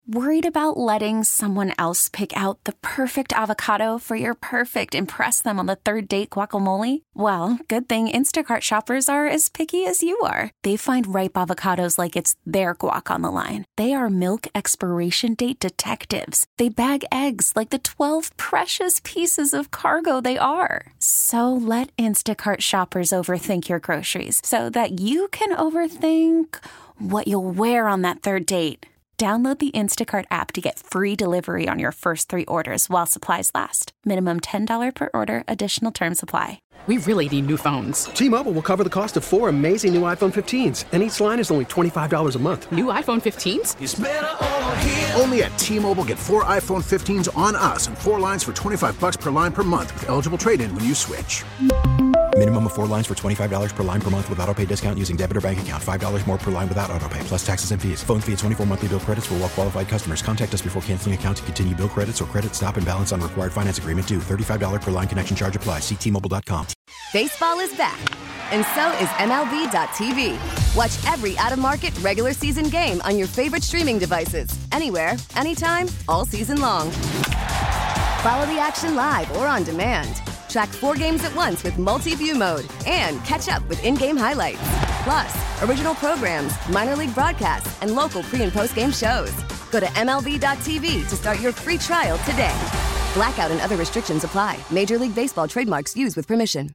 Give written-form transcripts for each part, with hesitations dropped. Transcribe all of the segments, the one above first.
Worried about letting someone else pick out the perfect avocado for your perfect impress them on the third date guacamole? Well, good thing Instacart shoppers are as picky as you are. They find ripe avocados like it's their guac on the line. They are milk expiration date detectives. They bag eggs like the 12 precious pieces of cargo they are. So let Instacart shoppers overthink your groceries so that you can overthink what you'll wear on that third date. Download the Instacart app to get free delivery on your first 3 orders while supplies last. Minimum $10 per order. Additional terms apply. We really need new phones. T-Mobile will cover the cost of 4 amazing new iPhone 15s, and each line is only $25 a month. New iPhone 15s? It's better over here. Only at T-Mobile, get 4 iPhone 15s on us and 4 lines for $25 per line per month with eligible trade-in when you switch. Minimum of 4 lines for $25 per line per month with autopay discount using debit or bank account. $5 more per line without autopay, plus taxes and fees. Phone fee at 24 monthly bill credits for well-qualified customers. Contact us before canceling account to continue bill credits or credit stop and balance on required finance agreement due. $35 per line connection charge applies. See T-Mobile.com. Baseball is back, and so is MLB.tv. Watch every out-of-market regular season game on your favorite streaming devices. Anywhere, anytime, all season long. Follow the action live or on demand. Track 4 games at once with multi-view mode and catch up with in-game highlights. Plus, original programs, minor league broadcasts, and local pre- and post-game shows. Go to MLB.tv to start your free trial today. Blackout and other restrictions apply. Major League Baseball trademarks used with permission.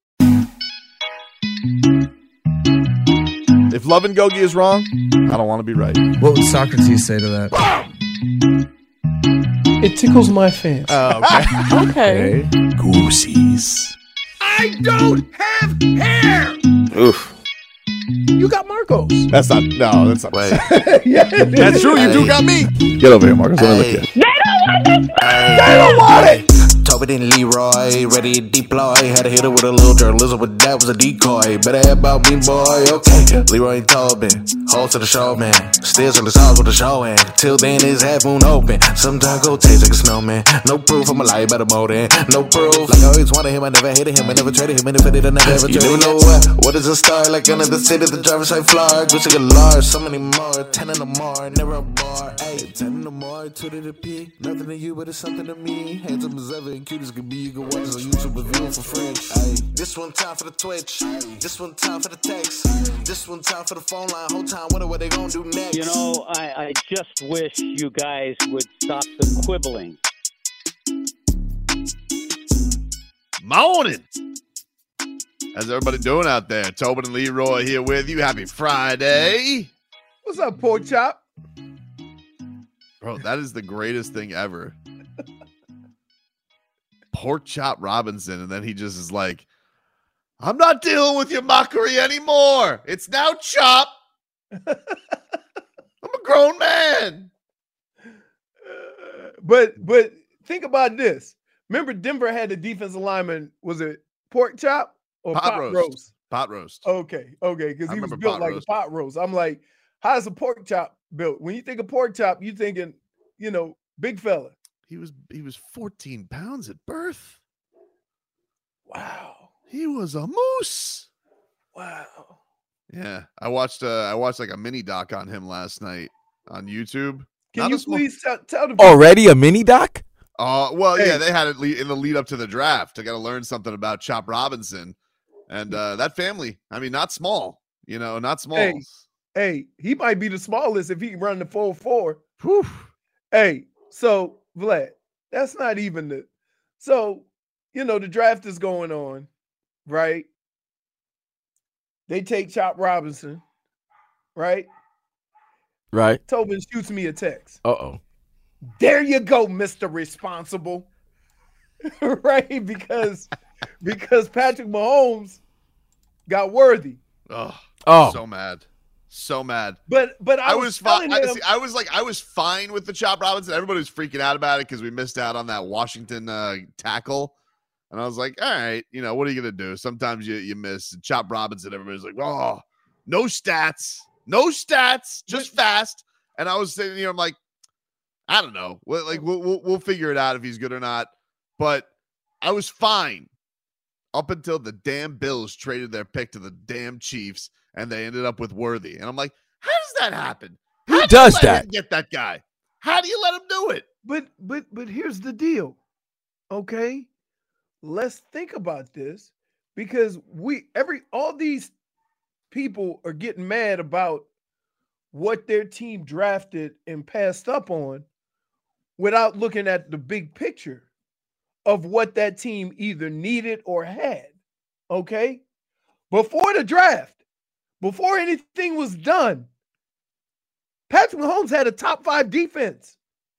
If Love and Gogi is wrong, I don't want to be right. What would Socrates say to that? It tickles my fancy. Oh, okay. Okay. Goosies. I don't have hair. Oof. You got Marcos. That's not. Wait. Yeah, That's true. You do got me. Get over here, Marcos. Let me look at you. They don't want it. Tobin and Leroy, ready to deploy. Had to hit her with a little journalism, but that was a decoy. Better have about me, boy. Okay. Leroy and Tobin, hold to the show, man. Still on the stars with the show, and till then it's half moon open. Sometimes go taste like a snowman. No proof, I'm a lie about a motor. No proof. Like I always wanted him, I never hated him, I never traded him, and if I did, I never ever traded him. You never know what is a star? Like another city, the driver's side flag. Wish I could large, so many more. 10 in the more, never a bar. Ay, 10 in the more, 2 to the P. Nothing to you, but it's something to me. Handsome as ever and cute as can be. You can watch us on YouTube and view it for free. Ay, this one time for the Twitch. This one time for the text. This one time for the phone line. Whole time, wonder what they gonna do next. You know, I just wish you guys would stop the quibbling. Morning. How's everybody doing out there? Tobin and Leroy here with you. Happy Friday. What's up, pork chop? Bro, that is the greatest thing ever. Pork Chop Robinson, and then he just is like, I'm not dealing with your mockery anymore. It's now Chop. I'm a grown man. But think about this. Remember, Denver had the defensive lineman. Was it pork chop or pot roast? Pot roast. Okay, because he was built like a pot roast. I'm like, how's a pork chop built? When you think of pork chop, you thinking, big fella. He was 14 pounds at birth. Wow. He was a moose. Wow. Yeah. I watched like a mini doc on him last night on YouTube. Can you please tell the Already a mini doc? Well, yeah, they had it in the lead up to the draft. I got to learn something about Chop Robinson and that family. I mean, not small, not small. Hey, he might be the smallest if he can run the 4.4. Whew. Hey, so Vlad, that's not even the. So, the draft is going on, right? They take Chop Robinson, right? Right. Tobin shoots me a text. Uh-oh. There you go, Mr. Responsible. Right? Because Patrick Mahomes got Worthy. Oh. So mad. But I was fine. I was fine with the Chop Robinson. Everybody was freaking out about it because we missed out on that Washington tackle. And I was like, all right, what are you going to do? Sometimes you miss. Chop Robinson, everybody's like, oh, no stats, just fast. And I was sitting here, I'm like, I don't know. We'll figure it out if he's good or not. But I was fine up until the damn Bills traded their pick to the damn Chiefs, and they ended up with Worthy. And I'm like, how does that happen? Who does that? Get that guy. How do you let him do it? But here's the deal. Okay? Let's think about this because all these people are getting mad about what their team drafted and passed up on without looking at the big picture of what that team either needed or had. Okay? Before the draft, before anything was done, Patrick Mahomes had a top 5 defense.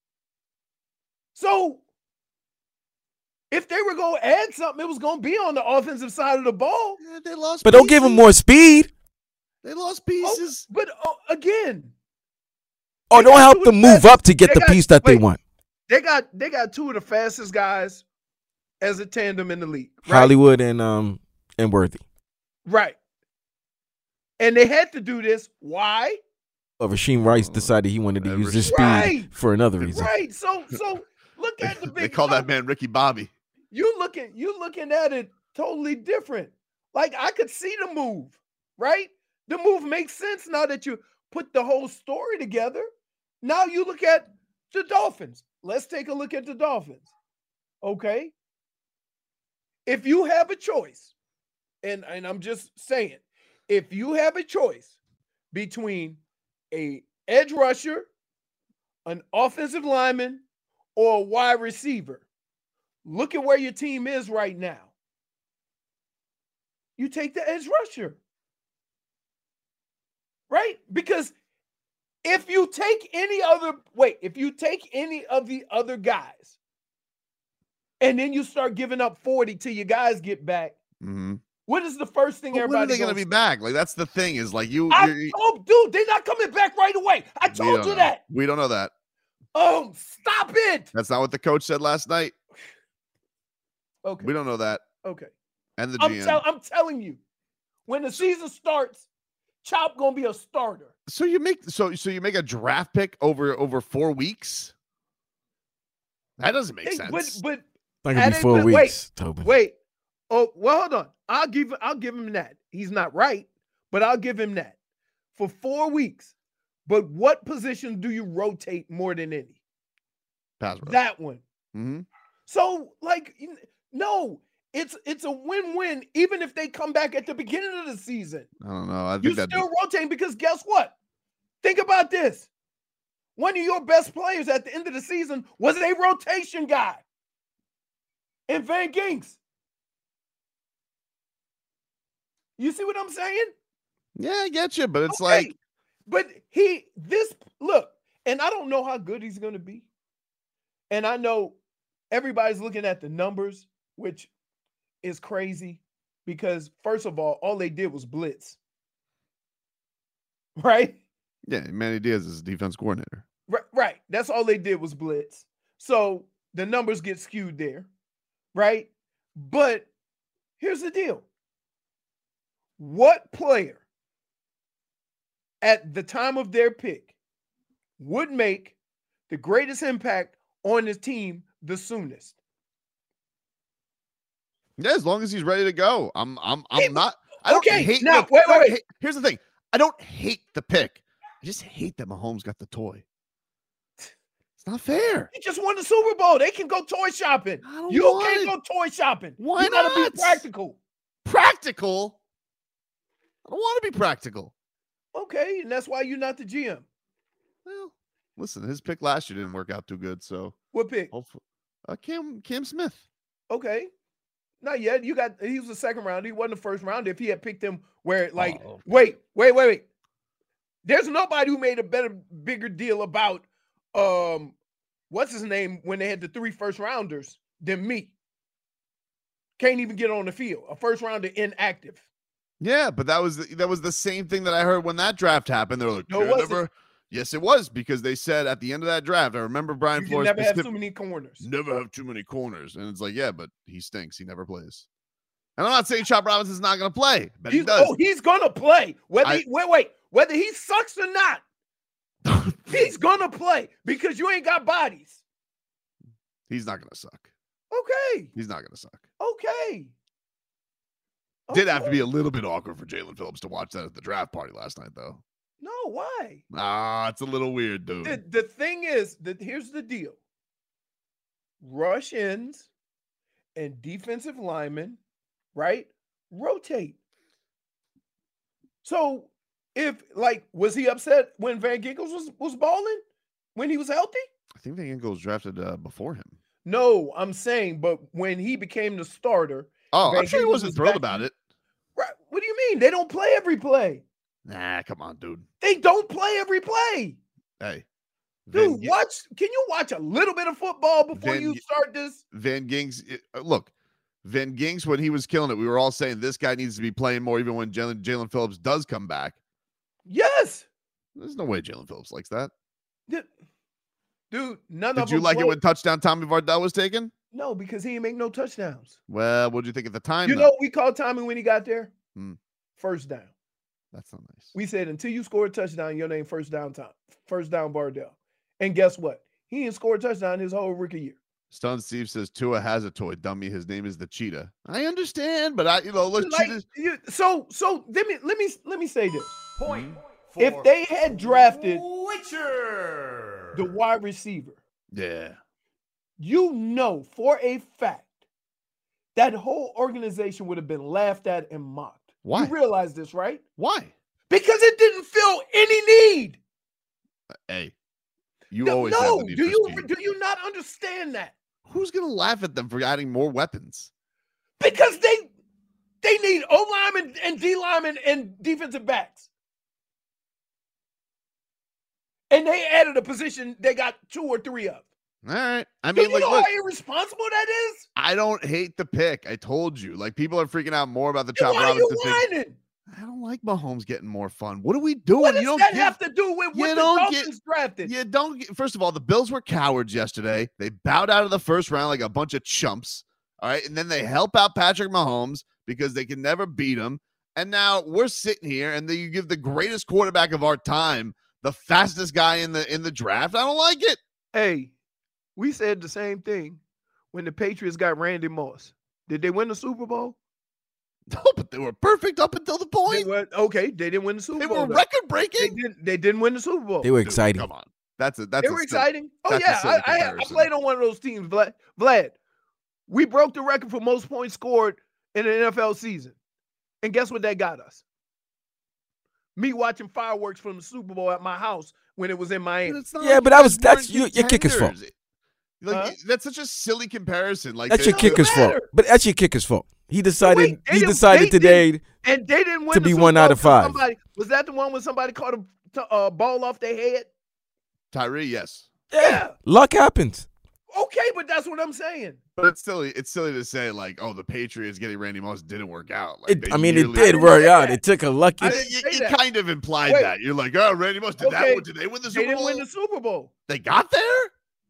So if they were going to add something, it was going to be on the offensive side of the ball. Yeah, they lost But don't give him more speed. They lost pieces. But again. Or don't help them move up to get the piece that they want. They got 2 of the fastest guys as a tandem in the league. Right? Hollywood and Worthy. Right. And they had to do this. Why? Rasheem Rice decided he wanted to use his speed for another reason. Right. So look at the big. They call that man Ricky Bobby. You looking at it totally different. Like I could see the move, right? The move makes sense now that you put the whole story together. Now you look at the Dolphins. Let's take a look at the Dolphins. Okay. If you have a choice, and I'm just saying, if you have a choice between a edge rusher, an offensive lineman, or a wide receiver, look at where your team is right now. You take the edge rusher. Right? Because if you take any of the other guys, and then you start giving up 40 till your guys get back, what is the first thing everybody? When are they going to be back? Like that's the thing is like dude, they're not coming back right away. I told you that. We don't know that. Oh, stop it! That's not what the coach said last night. Okay, we don't know that. Okay, and the GM. I'm telling you, when the season starts, Chop gonna be a starter. So you make a draft pick over 4 weeks. That doesn't make sense. But not gonna be 4 weeks. Wait. Oh, well, hold on. I'll give him that. He's not right, but I'll give him that for 4 weeks. But what position do you rotate more than any? Pass rush. That one. Mm-hmm. So, no, it's a win-win. Even if they come back at the beginning of the season, I don't know. I think you're still rotating because guess what? Think about this. One of your best players at the end of the season was a rotation guy in Van Ginks. You see what I'm saying? Yeah, I get you, but it's like. But look, and I don't know how good he's going to be. And I know everybody's looking at the numbers, which is crazy because, first of all they did was blitz. Right? Yeah, Manny Diaz is defense coordinator. Right. That's all they did was blitz. So the numbers get skewed there. Right? But here's the deal. What player at the time of their pick would make the greatest impact on his team the soonest? Yeah, as long as he's ready to go. I'm not. I don't hate. Now, wait. Here's the thing. I don't hate the pick. I just hate that Mahomes got the toy. It's not fair. He just won the Super Bowl. They can go toy shopping. You can't go toy shopping. Why you gotta not? be practical. Practical? I don't want to be practical. Okay, and that's why you're not the GM. Well, listen, his pick last year didn't work out too good. So what pick? Cam Smith. Okay, not yet. He was a second round. He wasn't the first round. If he had picked him, wait. There's nobody who made a bigger deal about what's his name when they had the 3 first rounders than me. Can't even get on the field. A first rounder inactive. Yeah, but that was the same thing that I heard when that draft happened. They're like, no, it wasn't. Yes, it was because they said at the end of that draft, I remember Brian Flores never have too many corners. Never have too many corners. And it's like, yeah, but he stinks. He never plays. And I'm not saying Chop Robinson's not going to play, but he does. Oh, he's going to play. Whether he sucks or not, he's going to play because you ain't got bodies. He's not going to suck. Okay. He's not going to suck. Okay. Did have to be a little bit awkward for Jalen Phillips to watch that at the draft party last night, though. No, why? It's a little weird, dude. The thing is that here's the deal. Rush ends and defensive linemen, right? Rotate. So was he upset when Van Ginkles was balling when he was healthy? I think Van Ginkles was drafted before him. No, I'm saying, but when he became the starter. I'm sure he wasn't thrilled about it. Right. What do you mean? They don't play every play. Nah, come on, dude. They don't play every play. Hey. Dude, can you watch a little bit of football before you start this? Van Ginks, Van Ginks, when he was killing it, we were all saying this guy needs to be playing more even when Jalen Phillips does come back. Yes. There's no way Jalen Phillips likes that. Dude, none of them. Did you like it when touchdown Tommy Vardell was taken? No, because he didn't make no touchdowns. Well, what did you think at the time? You know what we called Tommy when he got there? First down. That's not nice. We said until you score a touchdown, your name first down Vardell. And guess what? He didn't score a touchdown his whole rookie year. Stone Steve says Tua has a toy dummy. His name is the Cheetah. I understand, but cheetahs. So let me say this. If they had drafted the wide receiver, you know for a fact that whole organization would have been laughed at and mocked. Why? You realize this, right? Why? Because it didn't fill any need. Hey, you always have the need for speed. Do you not understand that? Who's going to laugh at them for adding more weapons? Because they need O-linemen and D-linemen and defensive backs. And they added a position they got 2 or 3 of. All right. I Do mean, you know how irresponsible that is? I don't hate the pick. I told you. People are freaking out more about the Chop Robinson thing. Why are you whining? I don't like Mahomes getting more fun. What are we doing? What does that have to do with what the Dolphins drafted? You don't get, first of all, the Bills were cowards yesterday. They bowed out of the first round like a bunch of chumps. All right. And then they help out Patrick Mahomes because they can never beat him. And now we're sitting here and then you give the greatest quarterback of our time the fastest guy in the draft. I don't like it. Hey, we said the same thing when the Patriots got Randy Moss. Did they win the Super Bowl? No, but they were perfect up until the point. They didn't win the Super Bowl. They were record breaking. They didn't win the Super Bowl. They were exciting. Come on. They were exciting. Oh yeah, I played on one of those teams, Vlad. We broke the record for most points scored in an NFL season. And guess what that got us? Me watching fireworks from the Super Bowl at my house when it was in Miami. But that's your kicker's fault. That's such a silly comparison. That's your kicker's fault. But that's your kicker's fault. He decided today and they didn't win to be 1 out of 5. Was that the one when somebody caught a ball off their head? Tyree, yes. Yeah. Luck happens. Okay, but that's what I'm saying. But it's silly to say the Patriots getting Randy Moss didn't work out. It did work out. It took a lucky. You kind of implied that. You're like, oh, Randy Moss did that. Did they win the Super Bowl? They didn't win the Super Bowl. They got there?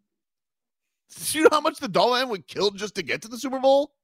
Do you know how much the Dolphins would kill just to get to the Super Bowl?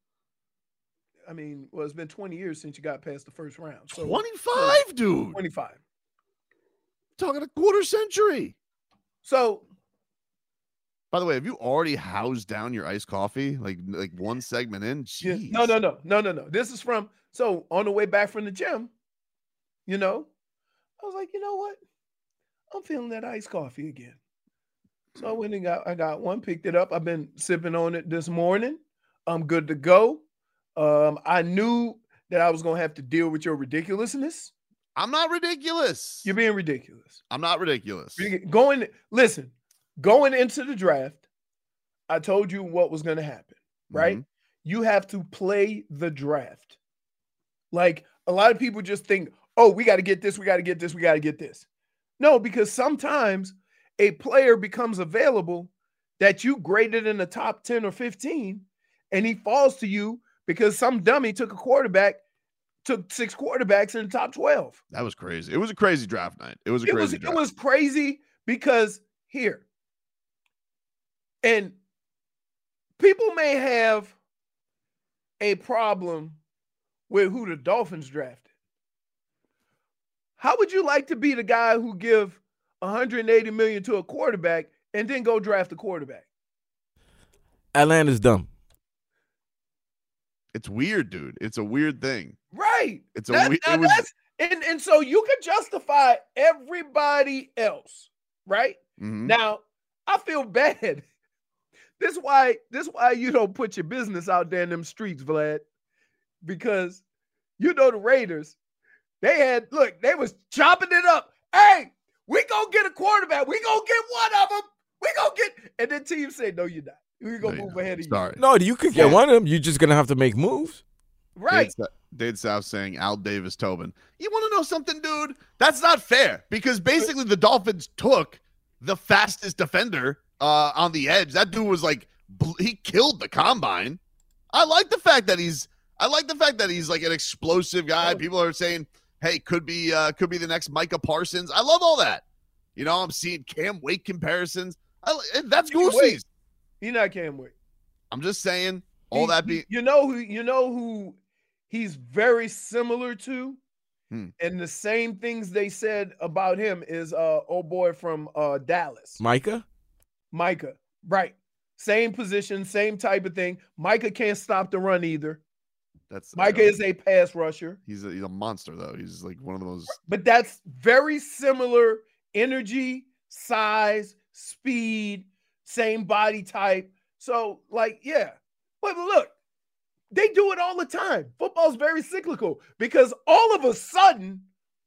I mean, it's been 20 years since you got past the first round. So 25, dude. 25. Talking a quarter century. So, by the way, have you already housed down your iced coffee? Like one segment in? Jeez. No. This is from, on the way back from the gym, I was like, you know what? I'm feeling that iced coffee again. So I went and I got one, picked it up. I've been sipping on it this morning. I'm good to go. I knew that I was going to have to deal with your ridiculousness. I'm not ridiculous. You're being ridiculous. I'm not ridiculous. Going into the draft, I told you what was going to happen, right? Mm-hmm. You have to play the draft. Like a lot of people just think, oh, we got to get this, we got to get this, we got to get this. No, because sometimes a player becomes available that you graded in the top 10 or 15, and he falls to you because some dummy took 6 quarterbacks in the top 12. That was crazy. It was a crazy draft night. It was crazy because here, and people may have a problem with who the Dolphins drafted. How would you like to be the guy who give $180 million to a quarterback and then go draft a quarterback? Atlanta's dumb. It's weird, dude. It's a weird thing. Right. And so you can justify everybody else, right? Mm-hmm. Now, I feel bad. This why you don't put your business out there in them streets, Vlad. Because the Raiders, they was chopping it up. Hey, we gonna get a quarterback. We gonna get one of them. We gonna get, and then team say, no, you're not. We're gonna move ahead of you. Sorry. No, you could get one of them. You're just gonna have to make moves. Right. Dade South saying Al Davis Tobin. You want to know something, dude? That's not fair because basically the Dolphins took the fastest defender on the edge. That dude was like, he killed the combine. I like the fact that he's like an explosive guy. People are saying, hey, could be the next Micah Parsons. I love all that. I'm seeing Cam Wake comparisons. That's Goosey's. He's not Cam Wake. I'm just saying all that being. You know who he's very similar to, and the same things they said about him is old boy from Dallas. Micah, right? Same position, same type of thing. Micah can't stop the run either. Micah is a pass rusher. He's a monster though. He's like one of the most. But that's very similar energy, size, speed, same body type. So but look, they do it all the time. Football's very cyclical because all of a sudden,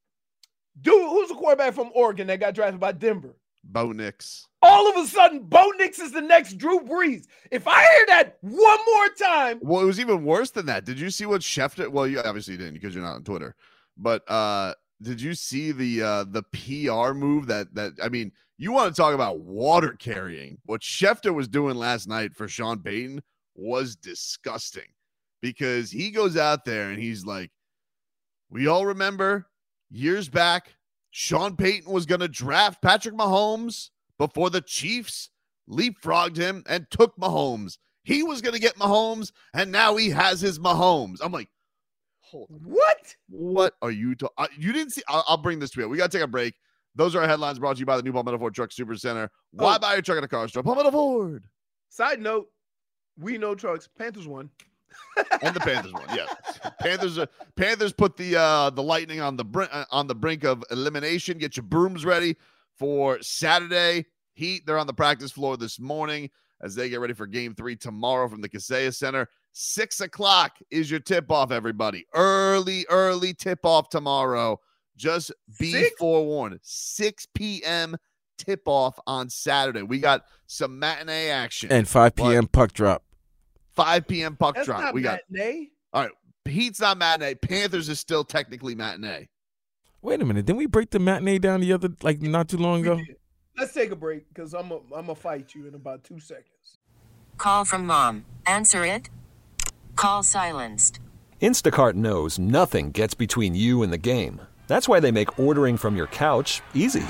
who's the quarterback from Oregon that got drafted by Denver? Bo Nix. All of a sudden, Bo Nix is the next Drew Brees. If I hear that one more time. Well, it was even worse than that. Did you see what Schefter? Well, you obviously didn't because you're not on Twitter. But did you see the PR move that I mean, you want to talk about water carrying. What Schefter was doing last night for Sean Payton was disgusting because he goes out there and he's like, we all remember years back, Sean Payton was going to draft Patrick Mahomes before the Chiefs leapfrogged him and took Mahomes. He was going to get Mahomes, and now he has his Mahomes. I'm like, hold on. What are you talking? You didn't see? I'll bring this to you. We got to take a break. Those are our headlines brought to you by the new Palmetto Ford Truck Super Center. Why buy your truck at a car store? Palmetto Ford. Side note, we know trucks. Panthers won. And the Panthers won. Yeah, Panthers put the Lightning on the brink of elimination. Get your brooms ready for Saturday. Heat, they're on the practice floor this morning as they get ready for Game 3 tomorrow from the Kaseya Center. 6 o'clock is your tip-off, everybody. Early tip-off tomorrow. Just be forewarned. 6 p.m. tip-off on Saturday. We got some matinee action. And 5 p.m. puck drop. 5 p.m. puck That's drop. Not we got matinee. All right. Heat's not matinee. Panthers is still technically matinee. Wait a minute. Didn't we break the matinee down the other not too long ago? Let's take a break because I'm gonna fight you in about 2 seconds. Call from mom. Answer it. Call silenced. Instacart knows nothing gets between you and the game. That's why they make ordering from your couch easy.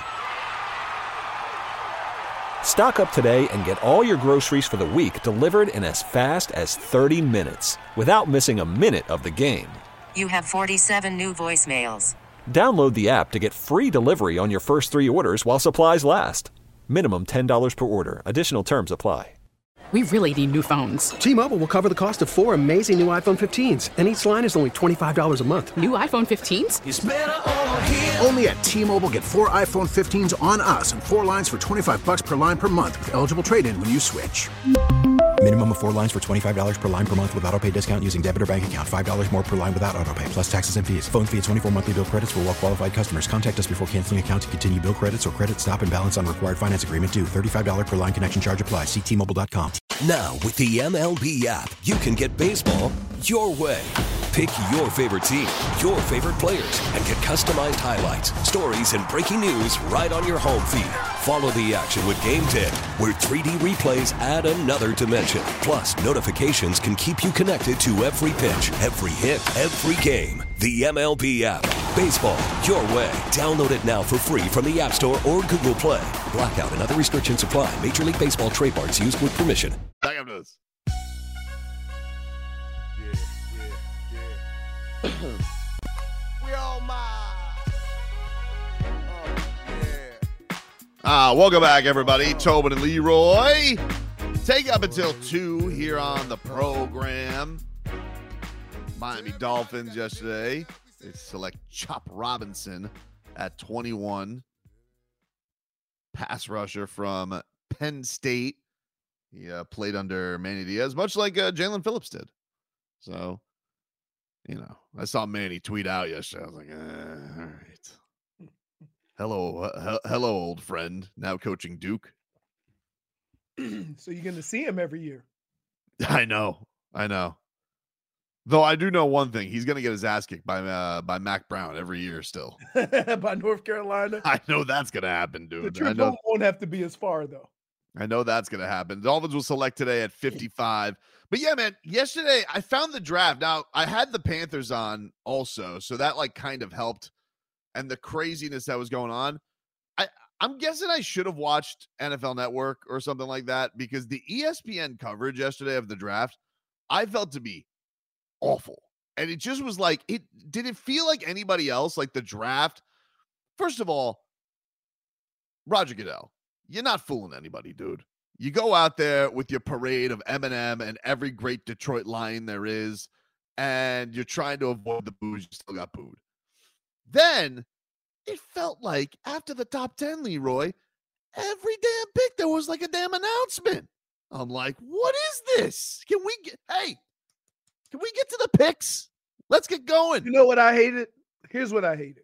Stock up today and get all your groceries for the week delivered in as fast as 30 minutes without missing a minute of the game. You have 47 new voicemails. Download the app to get free delivery on your first 3 orders while supplies last. Minimum $10 per order. Additional terms apply. We really need new phones. T-Mobile will cover the cost of 4 amazing new iPhone 15s, and each line is only $25 a month. New iPhone 15s? It's better over here. Only at T-Mobile, get 4 iPhone 15s on us and 4 lines for $25 per line per month with eligible trade-in when you switch. Minimum of 4 lines for $25 per line per month with autopay discount using debit or bank account. $5 more per line without autopay, plus taxes and fees. Phone fee at 24 monthly bill credits for well-qualified customers. Contact us before canceling account to continue bill credits or credit stop and balance on required finance agreement due. $35 per line connection charge applies. See T-Mobile.com. Now, with the MLB app, you can get baseball your way. Pick your favorite team, your favorite players, and get customized highlights, stories, and breaking news right on your home feed. Follow the action with Game 10, where 3D replays add another dimension. Plus, notifications can keep you connected to every pitch, every hit, every game. The MLB app. Baseball your way. Download it now for free from the App Store or Google Play. Blackout and other restrictions apply. Major League Baseball trademarks used with permission. Back up to this. We all welcome back, everybody. Tobin and Leroy. Take up until 2 here on the program. Miami Dolphins yesterday They select Chop Robinson at 21. Pass rusher from Penn State. He played under Manny Diaz, much like Jalen Phillips did. So, I saw Manny tweet out yesterday. I was like, all right. Hello, old friend. Now coaching Duke. So you're going to see him every year. I know. Though I do know one thing. He's going to get his ass kicked by Mac Brown every year still. By North Carolina? I know that's going to happen, dude. The trip home won't have to be as far, though. I know that's going to happen. Dolphins will select today at 55. But yeah, man, yesterday I found the draft. Now, I had the Panthers on also, so that kind of helped. And the craziness that was going on. I'm guessing I should have watched NFL Network or something like that, because the ESPN coverage yesterday of the draft, I felt to be awful. And it just was did it feel like anybody else? Like the draft? First of all, Roger Goodell, you're not fooling anybody, dude. You go out there with your parade of Eminem and every great Detroit Lion there is, and you're trying to avoid the boos. You still got booed. Then it felt like after the top 10, Leroy, every damn pick there was like a damn announcement. I'm like, what is this? Can we get to the picks? Let's get going. You know what I hated? Here's what I hated.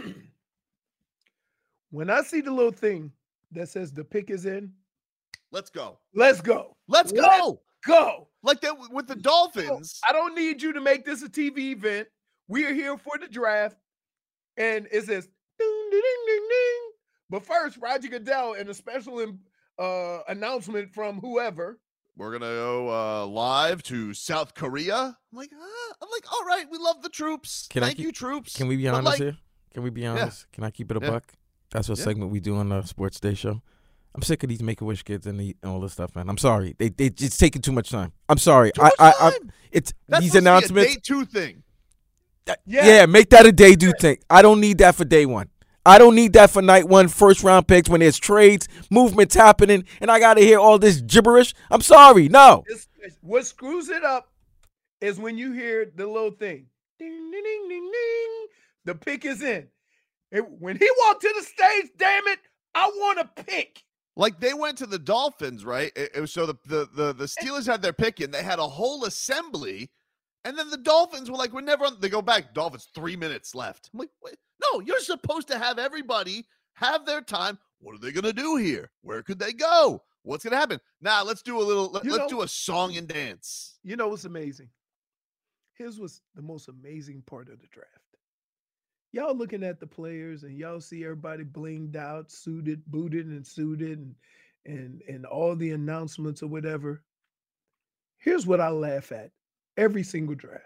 When I see the little thing that says the pick is in, let's go. Let's go. Let's go. Go. Like that with the Dolphins. I don't need you to make this a TV event. We are here for the draft. And it says, ding, ding, ding, ding, ding. But first, Roger Goodell and a special announcement from whoever. We're going to go live to South Korea. I'm like, all right, we love the troops. Thank you, troops. Can we be honest here? Can we be honest? Yeah. Can I keep it a buck? That's what segment we do on the Sports Day show. I'm sick of these Make-A-Wish kids and all this stuff, man. I'm sorry. It's taking too much time. I'm sorry. It's That's these announcements. Be a day 2 thing. Yeah, make that a day 2 thing. I don't need that for day 1. I don't need that for night 1, first-round picks when there's trades, movements happening, and I got to hear all this gibberish. I'm sorry. No. What screws it up is when you hear the little thing. Ding, ding, ding, ding, ding. The pick is in. When he walked to the stage, damn it, I want a pick. Like they went to the Dolphins, right? So the Steelers had their pick in. They had a whole assembly. And then the Dolphins were like, we're never on. They go back. Dolphins, 3 minutes left. I'm like, wait, no, you're supposed to have everybody have their time. What are they going to do here? Where could they go? What's going to happen? Now, let's do let's do a song and dance. You know what's amazing? Here's what's the most amazing part of the draft. Y'all looking at the players and y'all see everybody blinged out, suited, booted and suited and all the announcements or whatever. Here's what I laugh at every single draft.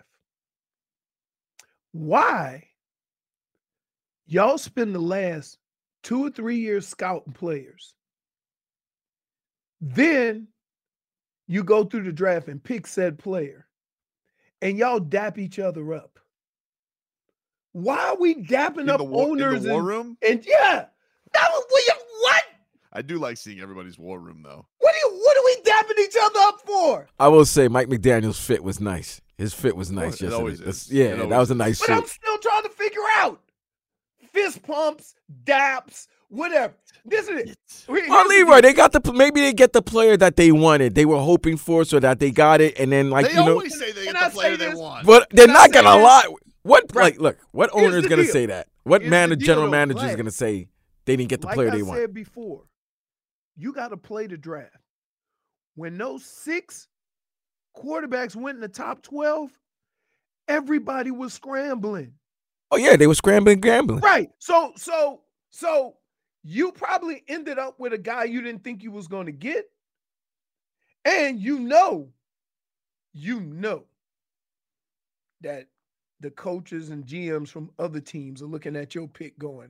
Why y'all spend the last 2 or 3 years scouting players, then you go through the draft and pick said player, and y'all dap each other up? Why are we dapping up owners in the war room? And yeah, that was what? I do like seeing everybody's war room though. What are we dapping each other up for? I will say Mike McDaniel's fit was nice. His fit was nice. It always is. Yeah, that was a nice But suit. I'm still trying to figure out fist pumps, daps, whatever. This is it. Well, Leroy, maybe they get the player that they wanted. They were hoping for, so that they got it, and then they always say they get the player they want. But they're not gonna lie. Look, what owner is gonna say that? What general manager is gonna say they didn't get the player they want? Like I said before, you got to play the draft. When those 6 quarterbacks went in the top 12, everybody was scrambling. Oh yeah, they were scrambling, gambling. Right. So you probably ended up with a guy you didn't think you was going to get, and you know that the coaches and GMs from other teams are looking at your pick going,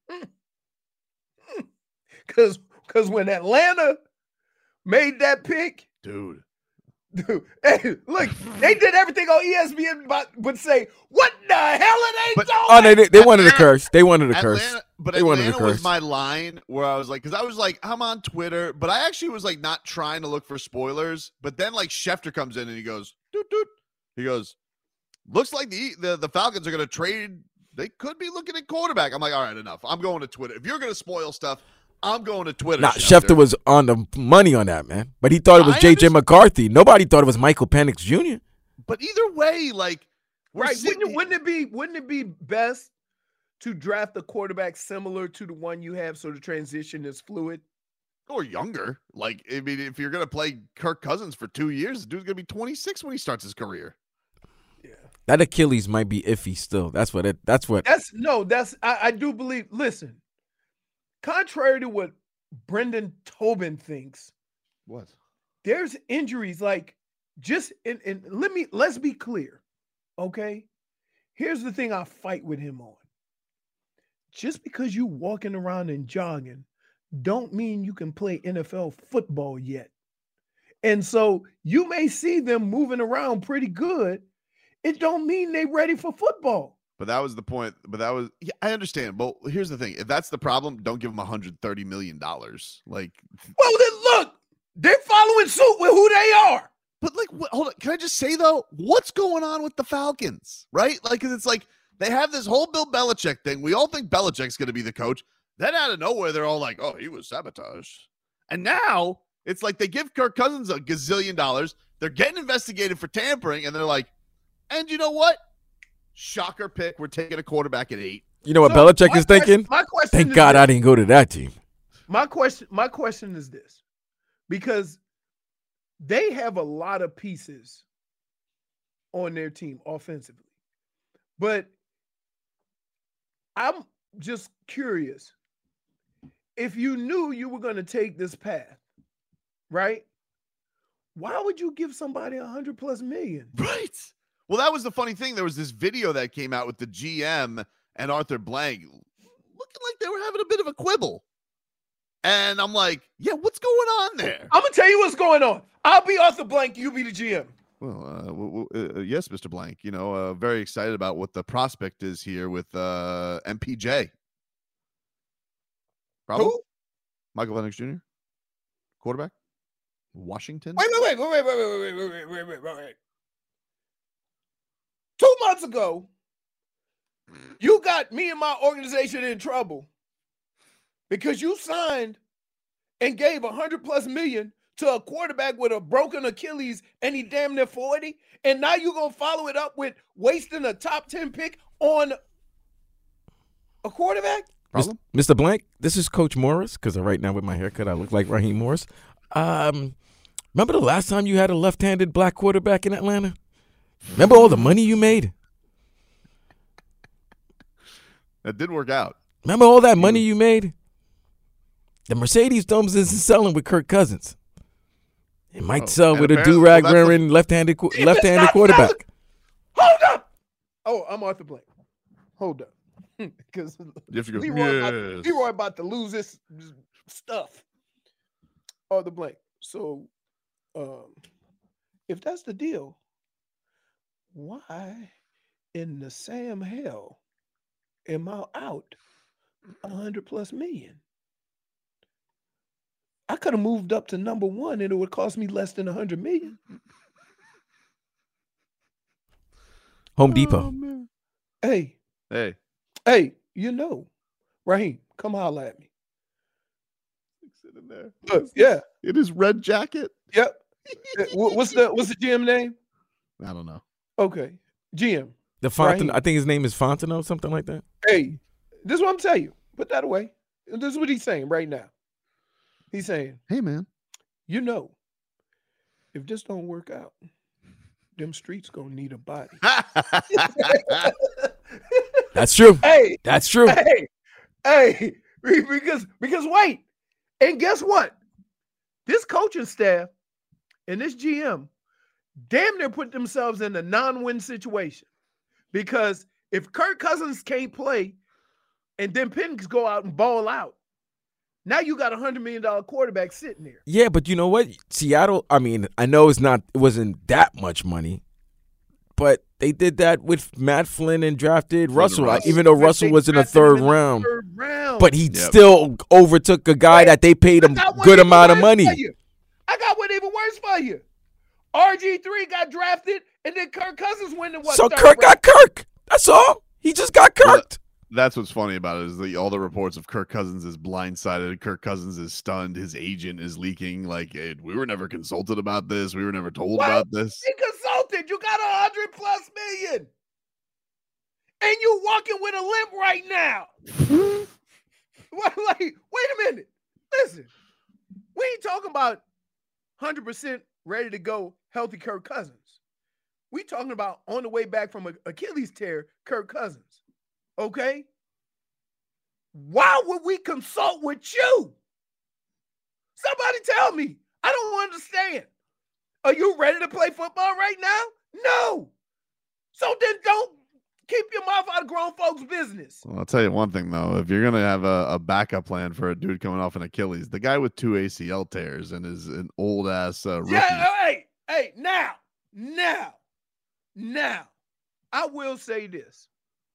because when Atlanta made that pick, dude, hey, look, they did everything on ESPN but say, what the hell are they doing? Oh, they wanted a curse. They wanted a curse. But they wanted a Atlanta curse. was my line where I was like, because I was like, I'm on Twitter, but I actually was like not trying to look for spoilers. But then like Schefter comes in and he goes, doot, doot. He goes, looks like the Falcons are going to trade. They could be looking at quarterback. I'm like, all right, enough. I'm going to Twitter. If you're going to spoil stuff, I'm going to Twitter. Nah, Schefter was on the money on that, man. But he thought it was J.J. McCarthy. Nobody thought it was Michael Penix Jr. But either way, like, right? Wouldn't it be best to draft a quarterback similar to the one you have, so the transition is fluid? Or younger. Like, I mean, if you're going to play Kirk Cousins for 2 years, the dude's going to be 26 when he starts his career. Yeah. That Achilles might be iffy still. I do believe, listen, contrary to what Brendan Tobin thinks, what? There's injuries like let's be clear. Okay? Here's the thing I fight with him on. Just because you walking around and jogging don't mean you can play NFL football yet. And so you may see them moving around pretty good. It don't mean they ready for football. But that was the point. I understand. But here's the thing. If that's the problem, don't give them $130 million. Like, well, then look, they're following suit with who they are. But like, hold on. Can I just say though, what's going on with the Falcons, right? Like, cause it's like, they have this whole Bill Belichick thing. We all think Belichick's going to be the coach. Then out of nowhere, they're all like, oh, he was sabotaged. And now it's like they give Kirk Cousins $1 gazillion. They're getting investigated for tampering. And they're like, and you know what? Shocker pick. We're taking a quarterback at 8. You know what Belichick is thinking? Thank God I didn't go to that team. My question is this. Because they have a lot of pieces on their team offensively. But I'm just curious. If you knew you were going to take this path, right? Why would you give somebody $100+ million? Right. Well, that was the funny thing. There was this video that came out with the GM and Arthur Blank looking like they were having a bit of a quibble. And I'm like, yeah, what's going on there? I'm going to tell you what's going on. I'll be Arthur Blank. You be the GM. Well, yes, Mr. Blank. You know, very excited about what the prospect is here with MPJ. Problem? Who? Michael Penix Jr. Quarterback. Washington. Wait. 2 months ago, you got me and my organization in trouble because you signed and gave $100+ million to a quarterback with a broken Achilles and he damn near 40. And now you're going to follow it up with wasting a top 10 pick on a quarterback? Mr. Blank, this is Coach Morris, because right now with my haircut, I look like Raheem Morris. Remember the last time you had a left-handed black quarterback in Atlanta? Remember all the money you made? That did work out. Remember all that money you made? The Mercedes Domes isn't selling with Kirk Cousins. It might sell with a do-rag wearing left-handed quarterback. Hold up! Oh, I'm Arthur Blank. Hold up. Because Leroy about to lose this stuff. Arthur Blank. So, if that's the deal, why in the Sam hell am I out $100+ million? I could have moved up to number 1 and it would cost me less than $100 million. Home Depot. Hey, you know, Raheem, come holler at me. Sitting there. Yeah. In his red jacket. Yep. What's the GM name? I don't know. Okay. GM. I think his name is Fontenot, something like that. Hey, this is what I'm telling you. Put that away. This is what he's saying right now. He's saying, hey, man, you know, if this don't work out, them streets going to need a body. That's true. Hey. That's true. Hey. Because wait. And guess what? This coaching staff and this GM damn near put themselves in a non-win situation. Because if Kirk Cousins can't play and then Penix go out and ball out, now you got $100 million quarterback sitting there. Yeah, but you know what? Seattle, I mean, I know it wasn't that much money, but they did that with Matt Flynn and drafted Russell, even though Russell was in the third round. But he still overtook a guy that they paid a good amount of money. I got one even worse for you. RG3 got drafted, and then Kirk Cousins went to what? So Kirk got Kirk. That's all. He just got Kirked. That's what's funny about it is all the reports of Kirk Cousins is blindsided. Kirk Cousins is stunned. His agent is leaking. Like, hey, we were never consulted about this. We were never told about this. You consulted. You got $100+ million. And you walking with a limp right now. Like, wait a minute. Listen, we ain't talking about 100% ready to go healthy Kirk Cousins. We talking about on the way back from an Achilles tear, Kirk Cousins. Okay? Why would we consult with you? Somebody tell me. I don't understand. Are you ready to play football right now? No. So then don't keep your mouth out of grown folks' business. Well, I'll tell you one thing, though. If you're going to have a backup plan for a dude coming off an Achilles, the guy with 2 ACL tears and is an old-ass rookie. Yeah, hey, now, I will say this.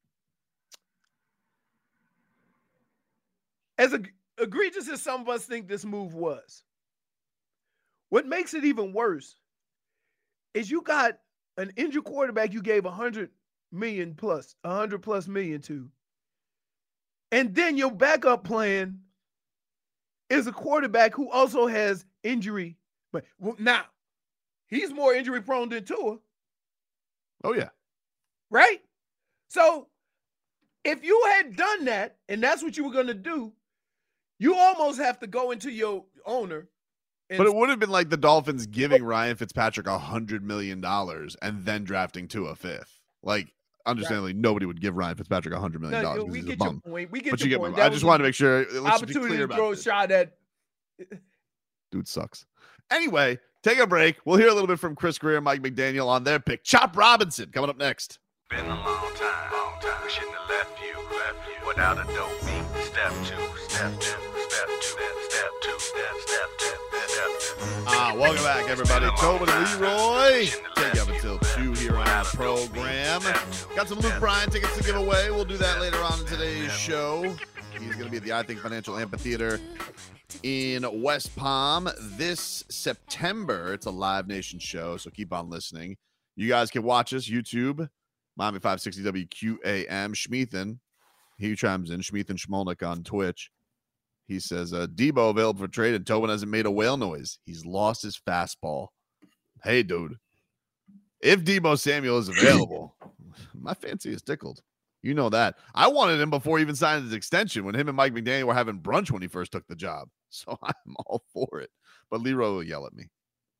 As egregious as some of us think this move was, what makes it even worse is you got an injured quarterback you gave $100+ million to, and then your backup plan is a quarterback who also has injury. But now, he's more injury prone than Tua. Oh, yeah. Right? So, if you had done that, and that's what you were going to do, you almost have to go into your owner. But it would have been like the Dolphins giving Ryan Fitzpatrick $100 million and then drafting Tua fifth. Like, understandably, nobody would give Ryan Fitzpatrick $100 million. No, we get your point. We get but your point. I just wanted to make sure. Let's be opportunity clear to about throw a shot at. Dude sucks. Anyway, take a break. We'll hear a little bit from Chris Greer and Mike McDaniel on their pick. Chop Robinson coming up next. Been a long time. We shouldn't have left you without a dope beat. Step 2, step 2, step 2, step 2, step 2. Welcome back, everybody. Tobin and Leroy. Take you up until 2 here on the program. Got some Luke Bryan tickets to give away. We'll do that later on in today's show. He's going to be at the I Think Financial Amphitheater in West Palm this September. It's a Live Nation show, so keep on listening. You guys can watch us, YouTube, Miami 560 WQAM. Schmeathan, he chimes in, Schmeathan Schmolnick on Twitch. He says, Debo available for trade, and Tobin hasn't made a whale noise. He's lost his fastball. Hey, dude. If Debo Samuel is available, my fancy is tickled. You know that. I wanted him before he even signed his extension when him and Mike McDaniel were having brunch when he first took the job. So I'm all for it. But Leroy will yell at me.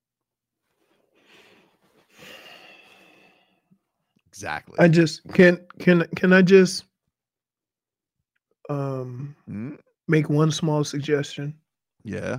Exactly. I just can I just make one small suggestion? Yeah.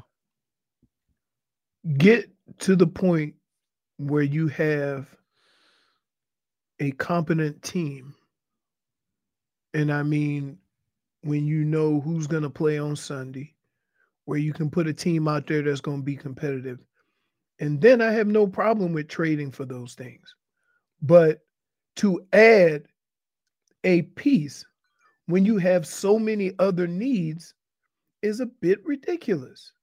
Get to the point where you have a competent team. And I mean, when you know who's going to play on Sunday, where you can put a team out there that's going to be competitive. And then I have no problem with trading for those things. But to add a piece when you have so many other needs is a bit ridiculous.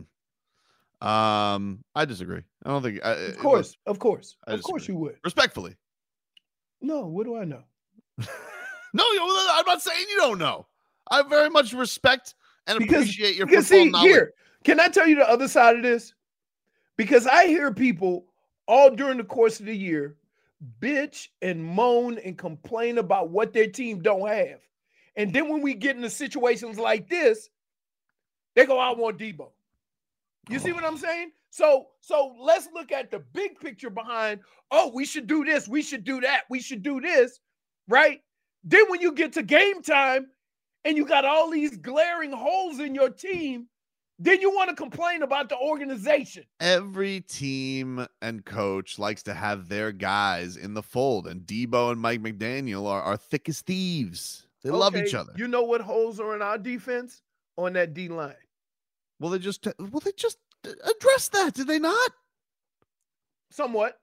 I disagree. I don't think. Of course you would. Respectfully. No, what do I know? No, I'm not saying you don't know. I very much respect and appreciate your football knowledge. Here, can I tell you the other side of this? Because I hear people all during the course of the year bitch and moan and complain about what their team don't have. And then when we get into situations like this, they go, I want Debo. You see what I'm saying? So let's look at the big picture behind, we should do this, we should do that, we should do this, right? Then when you get to game time and you got all these glaring holes in your team, then you want to complain about the organization. Every team and coach likes to have their guys in the fold, and Debo and Mike McDaniel are thick as thieves. They love each other. You know what holes are in our defense? On that D line. Well, they just address that, did they not? Somewhat.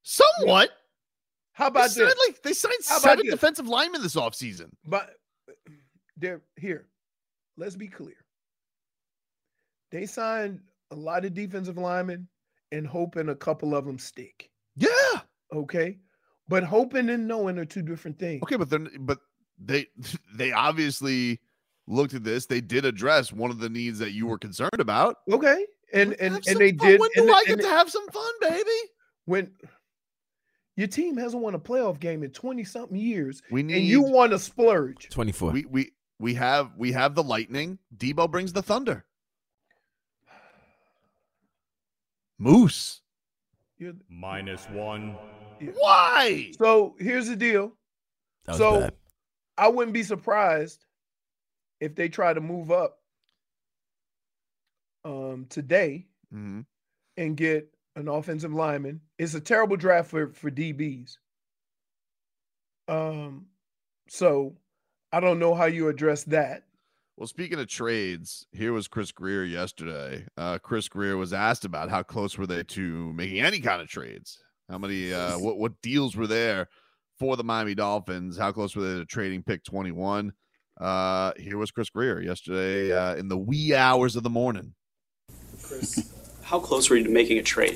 How about this? They signed 7 defensive linemen this offseason. But they're here. Let's be clear. They signed a lot of defensive linemen, and hoping a couple of them stick. Yeah. Okay. But hoping and knowing are two different things. Okay, but they obviously looked at this. They did address one of the needs that you were concerned about. Okay. And they did. When do I get to have some fun, baby? When your team hasn't won a playoff game in 20-something years, and you want to splurge. 24. We have the Lightning. Debo brings the Thunder. Moose. -1. Why? So here's the deal. So bad. I wouldn't be surprised if they try to move up today and get an offensive lineman. It's a terrible draft for DBs. So I don't know how you address that. Well, speaking of trades, here was Chris Greer yesterday. Chris Greer was asked about how close were they to making any kind of trades. How many, what deals were there for the Miami Dolphins? How close were they to trading pick 21? Here was Chris Greer yesterday in the wee hours of the morning. Chris, how close were you to making a trade?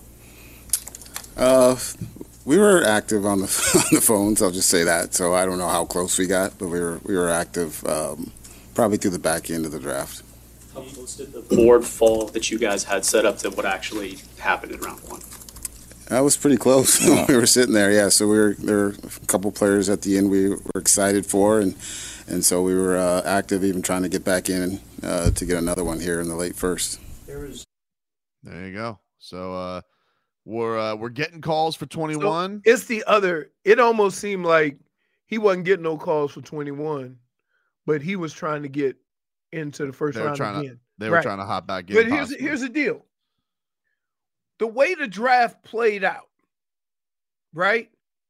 We were active on the phones. I'll just say that. So I don't know how close we got, but we were active probably through the back end of the draft. How close did the board fall that you guys had set up to what actually happened in round one? That was pretty close. We were sitting there, yeah. So there were a couple players at the end we were excited for, and so we were active, even trying to get back in to get another one here in the late first. There you go. So we're getting calls for 21. So it's the other. It almost seemed like he wasn't getting no calls for 21, but he was trying to get into the first round again. They were trying to hop back in. But here's the deal. The way the draft played out, right?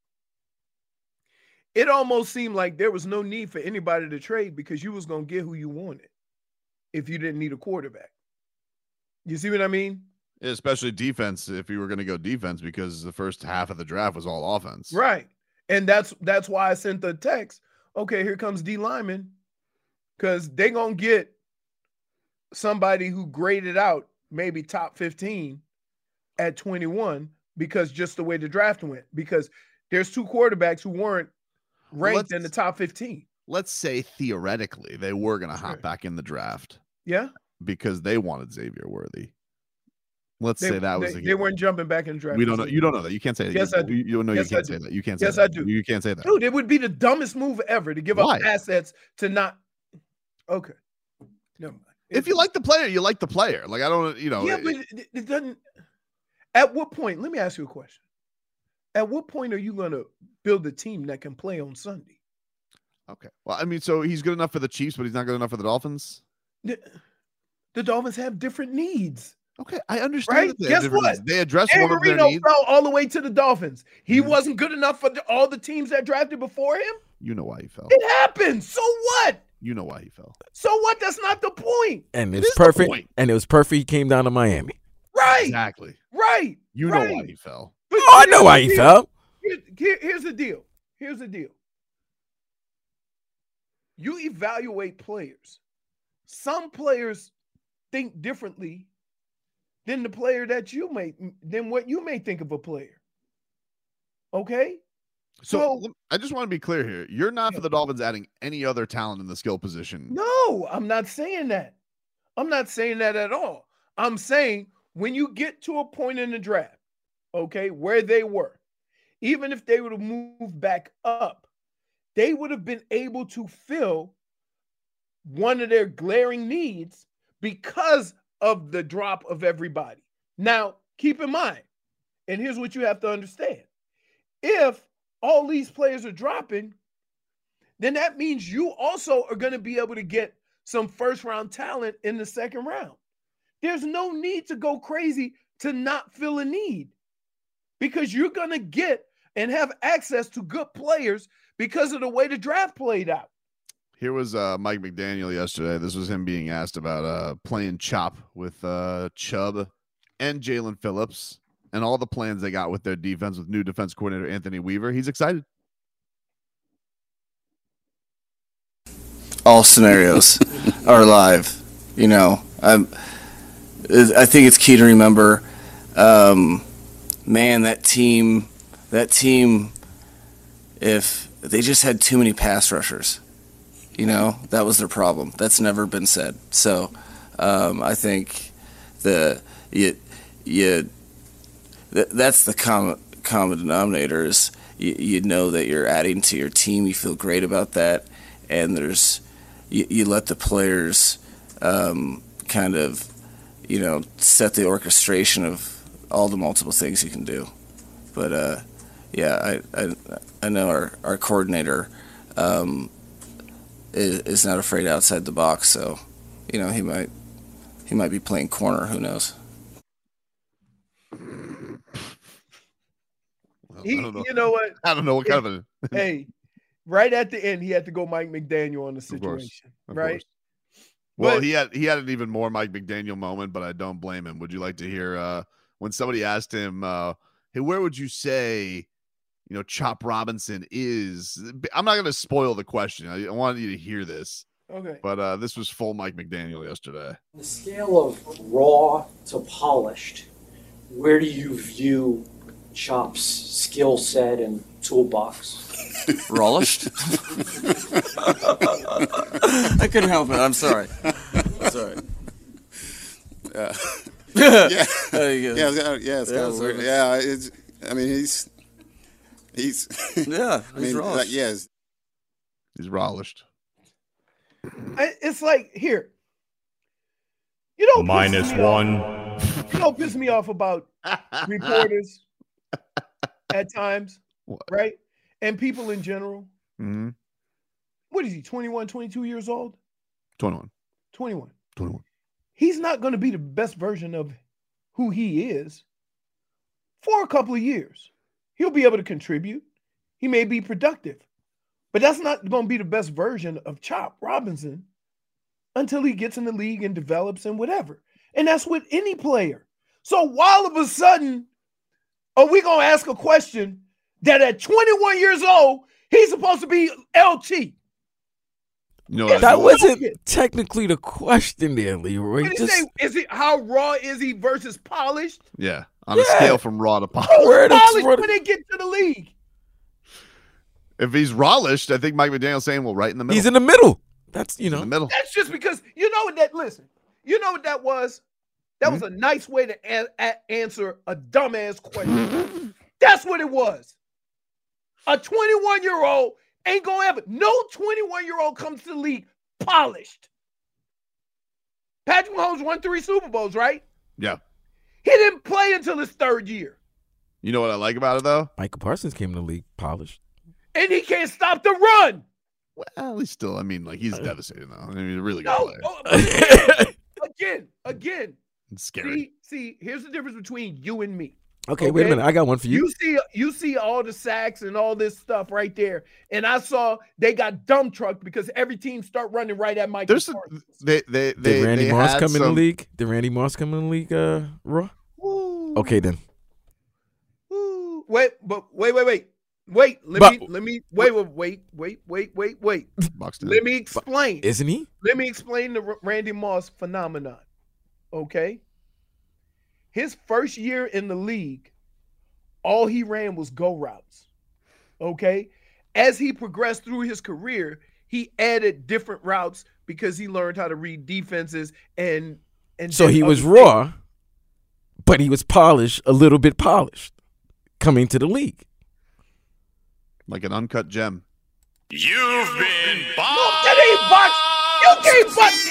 It almost seemed like there was no need for anybody to trade because you was going to get who you wanted if you didn't need a quarterback. You see what I mean? Especially defense, if you were going to go defense, because the first half of the draft was all offense. Right. And that's why I sent the text. Okay, here comes D lineman, because they're going to get somebody who graded out maybe top 15 at 21 because just the way the draft went, because there's two quarterbacks who weren't ranked in the top 15. Let's say theoretically they were going to hop back in the draft. Yeah. Because they wanted Xavier Worthy. Let's say that was they weren't jumping back in the draft. We don't know. You don't know that. You can't say that. Yes, I do. You know yes, you can't say that. You can't say yes, that. I do. You can't say that. Dude, it would be the dumbest move ever to give up assets to not. Okay. Never mind. If you like the player, you like the player. Like, I don't, Yeah, but it doesn't. At what point? Let me ask you a question. At what point are you going to build a team that can play on Sunday? Okay. Well, I mean, so he's good enough for the Chiefs, but he's not good enough for the Dolphins? The Dolphins have different needs. Okay, I understand. Right? Guess what? Needs. They addressed Dan one of their Marino needs. fell all the way to the Dolphins. He wasn't good enough for all the teams that drafted before him. You know why he fell. It happens. So what? You know why he fell. So what? That's not the point. And it's perfect. And it was perfect. He came down to Miami. Right. Exactly. Right. You know why he fell. But I know why he fell. Here's the deal. Here's the deal. You evaluate players. Some players think differently than the player than what you may think of a player. Okay? So I just want to be clear here. You're not for the Dolphins adding any other talent in the skill position. No, I'm not saying that. I'm not saying that at all. I'm saying when you get to a point in the draft, okay, where they were, even if they would have moved back up, they would have been able to fill one of their glaring needs because of the drop of everybody. Now, keep in mind, and here's what you have to understand. If all these players are dropping, then that means you also are going to be able to get some first-round talent in the second round. There's no need to go crazy to not fill a need because you're going to get and have access to good players because of the way the draft played out. Here was Mike McDaniel yesterday. This was him being asked about playing chop with Chubb and Jalen Phillips and all the plans they got with their defense with new defense coordinator Anthony Weaver. He's excited. All scenarios are live. I think it's key to remember man, that team, if they just had too many pass rushers, that was their problem. That's never been said. So I think that's the common denominator is you know that you're adding to your team. You feel great about that, and you let the players kind of set the orchestration of all the multiple things you can do. But I know our coordinator is not afraid outside the box, so he might be playing corner. Who knows? You know what? I don't know what kind of a. Hey, right at the end, he had to go Mike McDaniel on the situation, right? Well, he had an even more Mike McDaniel moment, but I don't blame him. Would you like to hear when somebody asked him, "Hey, where would you say, Chop Robinson is?" I'm not going to spoil the question. I wanted you to hear this. Okay. But this was full Mike McDaniel yesterday. On the scale of raw to polished, where do you view Chop's skill set and toolbox? Rawished? I couldn't help it. I'm sorry. Yeah. There you go. It's kind of weird. Yeah, he's yeah, he's He's Rawished. It's like here. -1. You don't piss me off about reporters at times, right? And people in general. Mm-hmm. What is he, 21, 22 years old? 21. 21. He's not going to be the best version of who he is for a couple of years. He'll be able to contribute. He may be productive. But that's not going to be the best version of Chop Robinson until he gets in the league and develops and whatever. And that's with any player. So why all of a sudden are we going to ask a question that at 21 years old, he's supposed to be LT? That wasn't technically the question there, Leroy. What did he say? Is it how raw is he versus polished? Yeah, on a scale from raw to polished. Polished when they get to the league. If he's Rawished, I think Mike McDaniel's saying, well, right in the middle. He's in the middle. That's, in the middle. That's just because, listen, you know what that was? That was a nice way to answer a dumbass question. That's what it was. A 21-year-old ain't going to ever. No 21-year-old comes to the league polished. Patrick Mahomes won 3 Super Bowls, right? Yeah. He didn't play until his 3rd year. You know what I like about it, though? Michael Parsons came in the league polished. And he can't stop the run. Well, he's still, he's devastating, though. He's a really good player. Again. It's scary. See, here's the difference between you and me. Okay, wait a minute. I got one for you. You see all the sacks and all this stuff right there. And I saw they got dumb trucked because every team start running right at Michael Parsons. Did Randy Moss come in the league? Did Randy Moss come in the league, Raw? Okay, then. Wait. Wait. Let me explain. Isn't he? Let me explain the Randy Moss phenomenon. Okay. His first year in the league, all he ran was go routes. Okay. As he progressed through his career, he added different routes because he learned how to read defenses and so he was raw, but he was polished, a little bit polished, coming to the league. Like an uncut gem. You've been boxed. No, that ain't boxed. You can't box.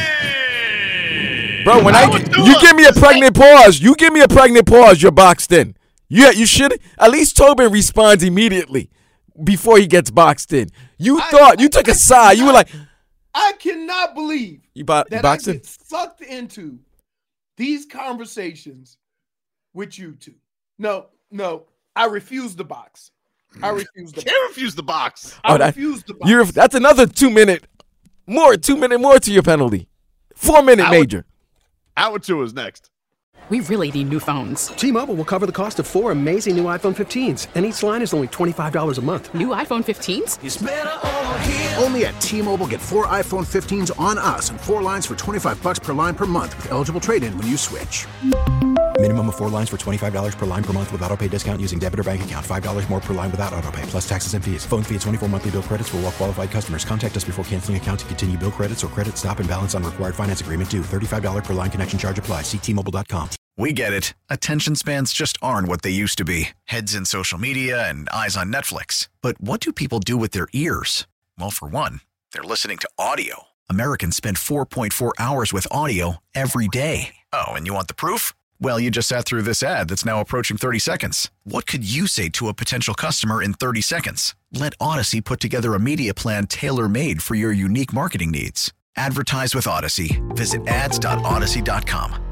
Bro, when you give me a pregnant pause, you're boxed in. You should at least Tobin responds immediately before he gets boxed in. You took a side. You were like, I cannot believe that I boxing get sucked into these conversations with you two. No, I refuse the box. I refuse the box. Can't refuse the box. I refuse the box. That's another 2 minute more to your penalty. 4 minute major. Hour 2 is next. We really need new phones. T-Mobile will cover the cost of 4 amazing new iPhone 15s, and each line is only $25 a month. New iPhone 15s? It's better over here. Only at T-Mobile, get 4 iPhone 15s on us and 4 lines for $25 per line per month with eligible trade-in when you switch. Minimum of 4 lines for $25 per line per month with autopay discount using debit or bank account. $5 more per line without autopay, plus taxes and fees. Phone fee at 24 monthly bill credits for well-qualified customers. Contact us before canceling account to continue bill credits or credit stop and balance on required finance agreement due. $35 per line connection charge applies. See T-Mobile.com. We get it. Attention spans just aren't what they used to be. Heads in social media and eyes on Netflix. But what do people do with their ears? Well, for one, they're listening to audio. Americans spend 4.4 hours with audio every day. Oh, and you want the proof? Well, you just sat through this ad that's now approaching 30 seconds. What could you say to a potential customer in 30 seconds? Let Odyssey put together a media plan tailor-made for your unique marketing needs. Advertise with Odyssey. Visit ads.odyssey.com.